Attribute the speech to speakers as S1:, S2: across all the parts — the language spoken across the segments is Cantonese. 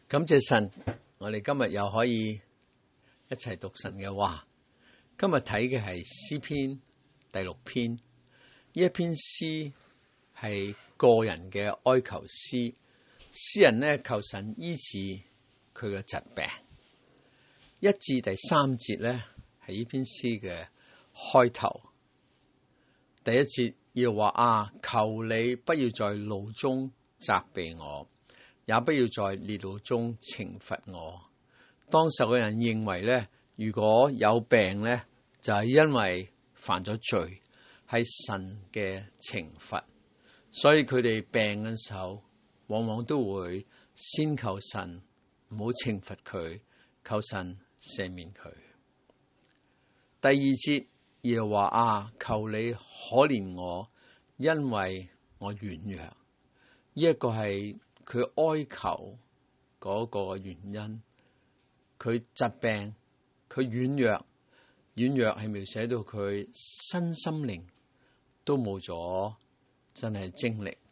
S1: 感謝神，我哋今日又可以一齊讀神嘅話。今日睇嘅係詩篇第6篇，呢一篇詩係個人嘅哀求詩，詩人呢求神醫治佢嘅疾病。1至第3節呢係呢篇詩嘅開頭。第1節要話啊，求你不要在怒中責備我，也不要在烈怒中懲罰我。當時嘅人認為呢，如果有病呢，就係因為犯咗罪，係神嘅懲罰，所以佢哋病嘅時候，往往都會先求神唔好懲罰佢，求神赦免佢。第2節又話啊，求你可憐我，因為我軟弱。呢一個係佢哀求嗰個原因，佢疾病，佢軟弱係描寫到佢身心靈都冇咗真係精力。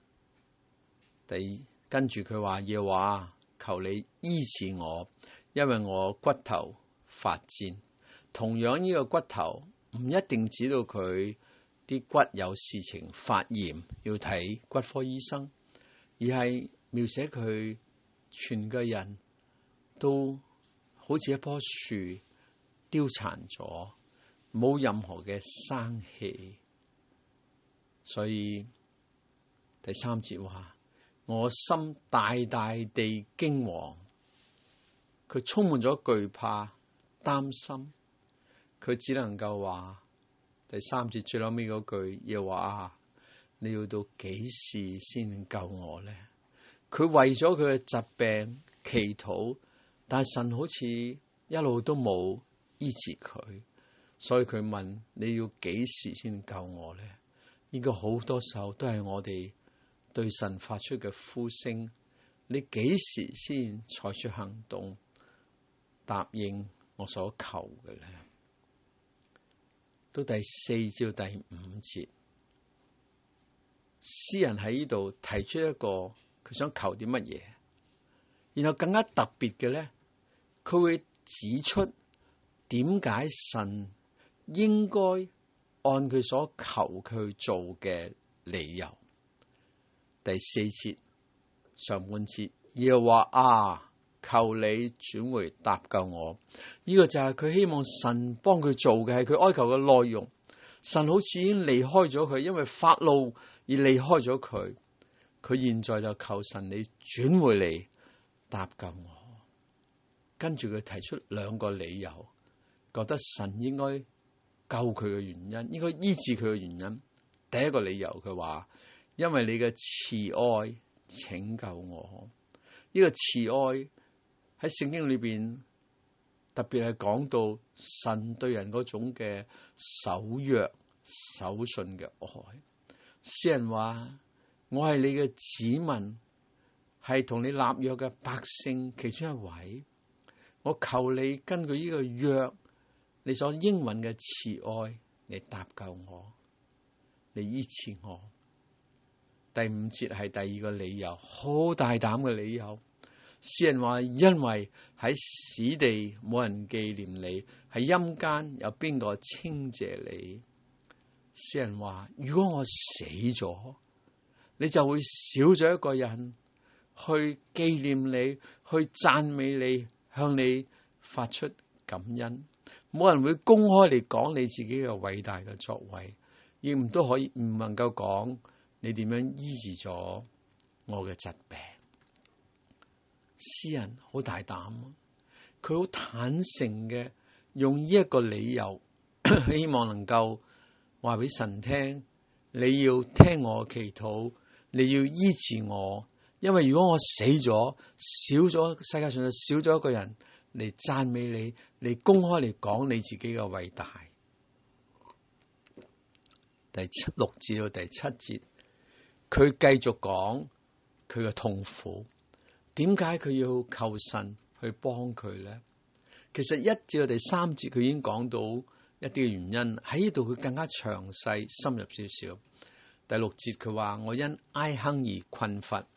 S1: 跟住佢話要話，求你醫治我，因為我骨頭發戰。同樣呢個骨頭唔一定指到佢啲骨有事情發炎要睇骨科醫生，而係描寫佢全個人都好似一棵樹凋殘咗，冇任何嘅生氣。所以第3節話，我心大大地驚惶，佢充滿咗懼怕擔心。佢只能夠話第3節最後尾嗰句要話啊，你要到幾時先救我呢？佢為咗佢嘅疾病祈禱，但係神好似一路都冇醫治佢，所以佢問，你要幾時先救我呢？呢個好多時候都係我哋對神發出嘅呼聲，你幾時先採取行動答應我所求嘅呢？到第4至第5節，詩人喺呢度提出一個佢想求啲乜嘢，然後更加特別嘅咧，佢會指出點解神應該按佢所求佢去做嘅理由。第4節上半節要話啊，求你轉回搭救我。呢個就係佢希望神幫佢做嘅，係佢哀求嘅內容。神好似已經離開咗佢，因為發怒而離開咗佢。佢現在就求神你轉回嚟搭救我。跟住佢提出2個理由，覺得神應該救佢嘅原因，應該醫治佢嘅原因。第1個理由佢話，因為你嘅慈愛拯救我。呢個慈愛喺聖經裏邊特別係講到神對人嗰種嘅守約守信嘅愛。詩人話，我係你嘅子民，係同你立約嘅百姓其中一位，我求你根據呢個約，你所應允嘅慈愛嚟搭救我，嚟醫治我。第5節係第2個理由，好大膽嘅理由。詩人話，因為喺死地冇人紀念你，喺陰間有邊個稱謝你？詩人話，如果我死咗，你就會少咗一個人去紀念你，去讚美你，向你發出感恩。冇人會公開嚟講你自己嘅偉大嘅作為，亦唔能夠講你點樣醫治咗我嘅疾病。詩人好大膽，佢好坦誠嘅用呢一個理由，希望能夠話俾神聽，你要聽我祈禱，你要醫治我。因為如果我死咗，少咗世界上就少咗一個人嚟讚美你，嚟公開嚟講你自己嘅偉大。第6至到第7節，佢繼續講佢嘅痛苦。點解佢要求神去幫佢呢？其實1至到第3節佢已經講到一啲嘅原因，喺呢度佢更加詳細深入少少。第6節佢話，我因哀哼而困乏，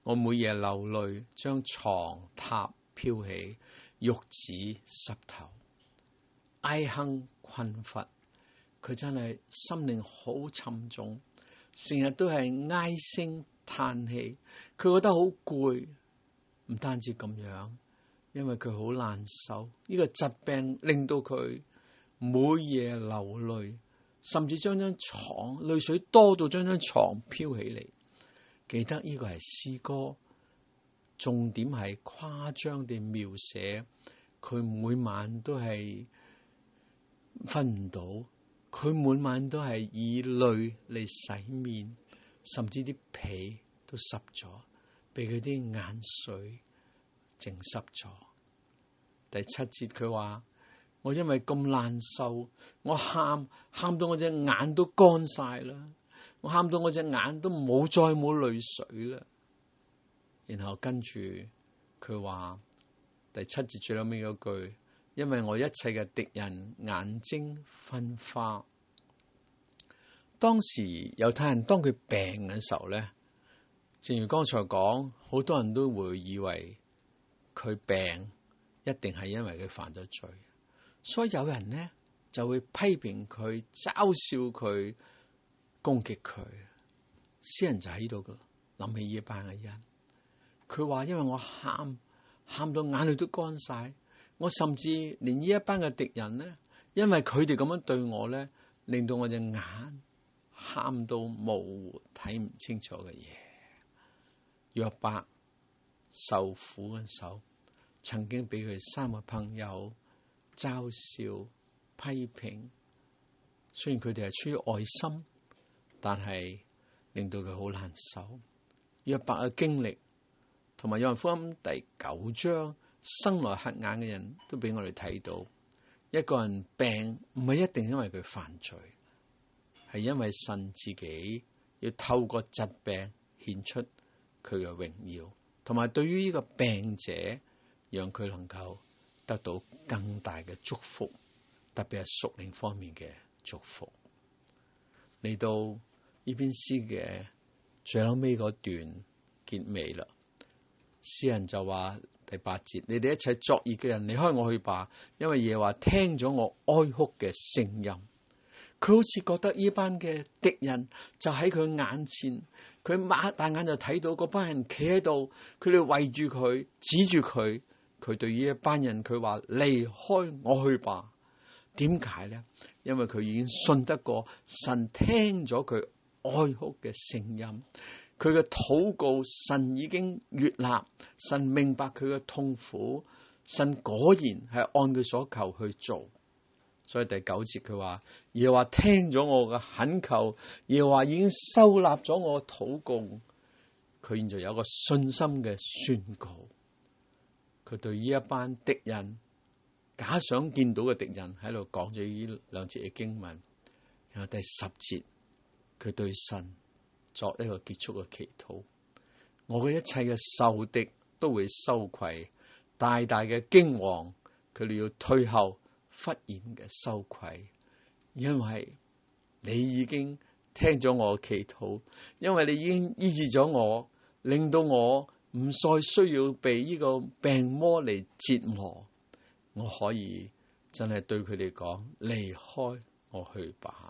S1: 我每夜流淚，將床榻飄起，褥子濕透，唉哼困乏。佢真係心靈好沉重，成日都係唉聲嘆氣。佢覺得好攰，唔單止咁樣，因為佢好難受。呢個疾病令到佢每夜流淚，甚至將張床淚水多到將張床飄起嚟。記得呢個係詩歌，重點係誇張地描寫佢每晚都係瞓唔到，佢每晚都係以淚嚟洗面，甚至啲被都濕咗，被佢啲眼水淨濕咗。第七節佢話：我因為咁難受，我喊到我隻眼都乾晒啦，我喊到我隻眼都再冇淚水啦。然後跟住佢話第七節最後尾嗰句：因為我一切嘅敵人眼睛昏花。當時猶太人當佢病嘅時候咧，正如剛才講，好多人都會以為佢病一定係因為佢犯咗罪，所以有人咧就會批評佢、嘲笑佢、攻擊佢。詩人就喺度噶，諗起呢一班嘅人，佢話因為我喊到眼淚都乾晒，我甚至連呢一班嘅敵人咧，因為佢哋咁樣對我咧，令到我隻眼喊到模糊，睇唔清楚嘅嘢。約伯受苦嘅時候，曾經俾佢三個朋友嘲笑批評，雖然佢哋係出於愛心，但係令到佢好難受。約伯嘅經歷同埋約翰福音第9章生來瞎眼嘅人都俾我哋睇到，一個人病唔係一定因為佢犯罪，係因為神自己要透過疾病顯出佢嘅榮耀，同埋對於呢個病者，讓佢能夠得到更大嘅祝福，特別係屬靈方面嘅祝福。嚟到呢篇詩嘅最後尾嗰段結尾啦，詩人就話第8節：你哋一切作孽嘅人離開我去吧，因為耶和華聽咗我哀哭嘅聲音。佢好似覺得呢班嘅敵人就喺佢眼前，佢擘大眼就睇到嗰班人企喺度，佢哋圍住佢，指住佢。佢對呢一班人佢話：離開我去吧。點解呢？因為佢已經信得過神聽咗佢哀哭嘅聲音，佢嘅禱告神已經悅納，神明白佢嘅痛苦，神果然係按佢所求去做。所以第9節佢話：耶和華聽咗我嘅懇求，耶和華已經收納咗我嘅禱告。佢現在有一個信心嘅宣告，佢對呢一班敵人，假想見到嘅敵人喺度講咗呢2節嘅經文。然後第10節，佢對神作一個結束嘅祈禱：我嘅一切嘅仇敵都會羞愧，大大嘅驚惶，佢哋要退後，忽然嘅羞愧，因為你已經聽咗我嘅祈禱，因為你已經醫治咗我，令到我唔再需要被呢個病魔嚟折磨，我可以真係對佢哋講：離開我去吧。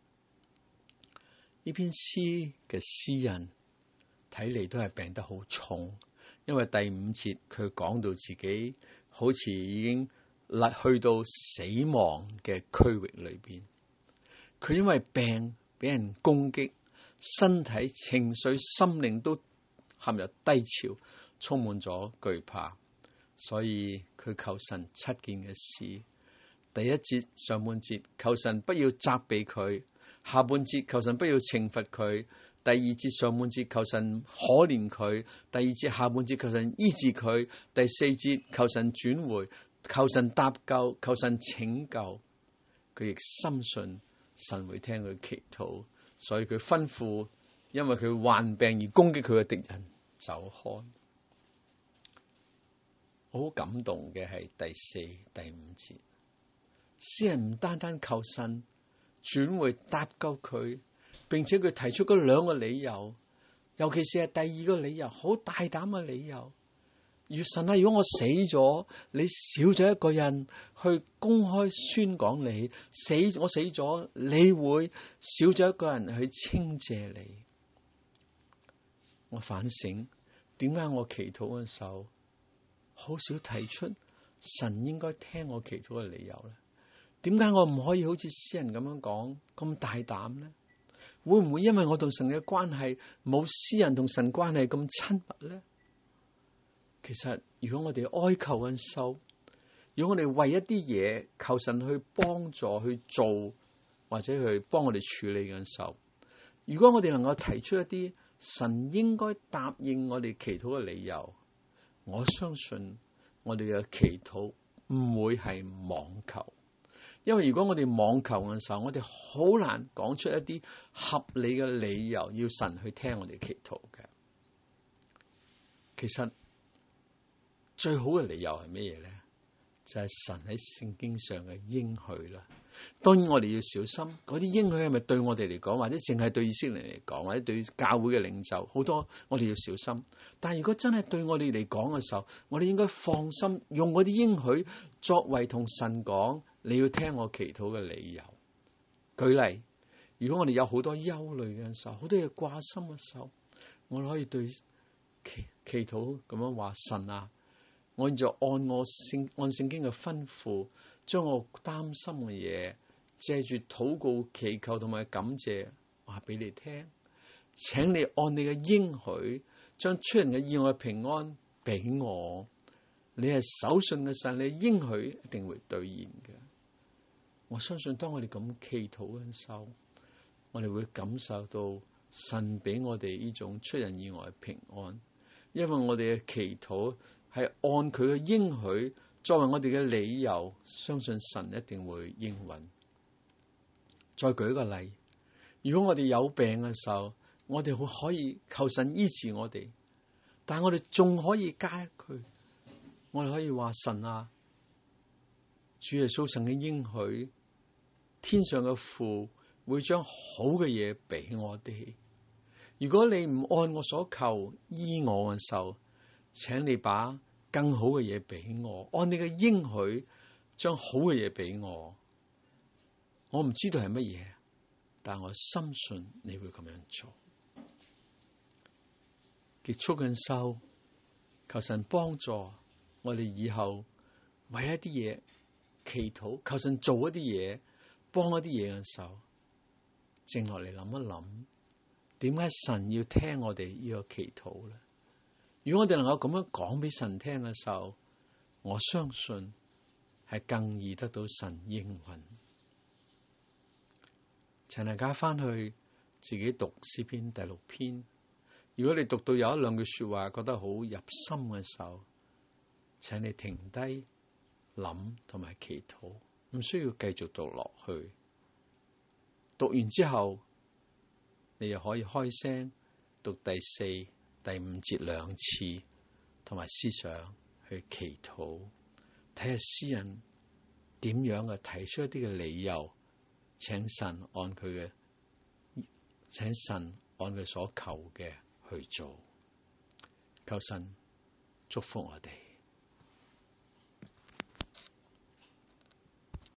S1: 呢篇詩嘅詩人睇嚟都係病得好重，因為第5節佢講到自己好似已經去到死亡嘅區域裏邊，佢因為病俾人攻擊，身體、情緒、心靈都陷入低潮，充滿咗懼怕，所以佢求神7件嘅事。第1節上半節，求神不要責備佢；下半節，求神不要懲罰佢；第2節上半節，求神可憐佢；第2節下半節，求神醫治佢；第4節，求神轉回。求神搭救，求神拯救，佢亦深信神會聽佢祈禱，所以佢吩咐，因為佢患病而攻擊佢嘅敵人走開。好感動嘅係第4、第5節，詩人唔單單求神轉回搭救佢，並且佢提出嗰2個理由。 尤其是係第二個理由，好大膽嘅理由。神啊，如果我死咗，你少咗一個人去公開宣講你我死咗，你會少咗一個人去稱謝你。我反省，點解我祈禱嘅時候好少提出神應該聽我祈禱嘅理由咧？點解我唔可以好似詩人咁樣講咁大膽咧？會唔會因為我同神嘅關係冇詩人同神關係咁親密咧？其實如果我哋哀求嘅時候，如果我哋為一啲嘢求神去幫助去做，或者去幫我哋處理嘅時候，如果我哋能夠提出一啲神應該答應我哋祈禱嘅理由，我相信我哋嘅祈禱唔會係妄求。因為如果我哋妄求嘅時候，我哋好難講出一啲合理嘅理由要神去聽我哋祈禱嘅。其實最好嘅理由係咩嘢咧？就係神喺聖經上嘅應許啦。當然我哋要小心，嗰啲應許係咪對我哋嚟講，或者淨係對以色列嚟講，或者對教會嘅領袖，好多我哋要小心。但係如果真係對我哋嚟講嘅時候，我哋應該放心，用嗰啲應許作為同神講你要聽我祈禱嘅理由。舉例，如果我哋有好多憂慮嘅時候，好多嘢掛心嘅時候，我哋可以對祈禱咁樣話：神啊，我現在按聖經嘅吩咐，將我擔心嘅嘢借住禱告、祈求同埋感謝話俾你聽，請你按你嘅應許，將出人嘅意外平安俾我。你係守信嘅神，你應許一定會兌現嘅。我相信當我哋咁祈禱嘅時候，我哋會感受到神俾我哋呢種出人意外嘅平安，因為我哋嘅祈禱係按佢嘅應許作為我哋嘅理由，相信神一定會應允。再舉一個例，如果我哋有病嘅時候，我哋可以求神醫治我哋，但係我哋仲可以加一句，我哋可以話：神啊，主耶穌曾經應許，天上嘅父會將好嘅嘢俾我哋。如果你唔按我所求醫我嘅時候，請你把更好嘅嘢俾我，按你嘅應許將好嘅嘢俾我。我唔知道係乜嘢，但我深信你會咁樣做。結束嘅時候，求神幫助我哋以後為一啲嘢祈禱，求神做一啲嘢，幫一啲嘢嘅時候，靜落嚟諗一諗，點解神要聽我哋呢個祈禱咧？如果我哋能夠咁樣講俾神聽嘅時候，我相信係更易得到神應允。請大家翻去自己讀詩篇第6篇。如果你讀到有一兩句說話覺得好入心嘅時候，請你停低諗同埋祈禱，唔需要繼續讀落去。讀完之後，你又可以開聲讀第4、第5節2次，同埋思想去祈禱，睇下詩人點樣嘅提出一啲嘅理由，請神按佢所求嘅去做。求神祝福我哋。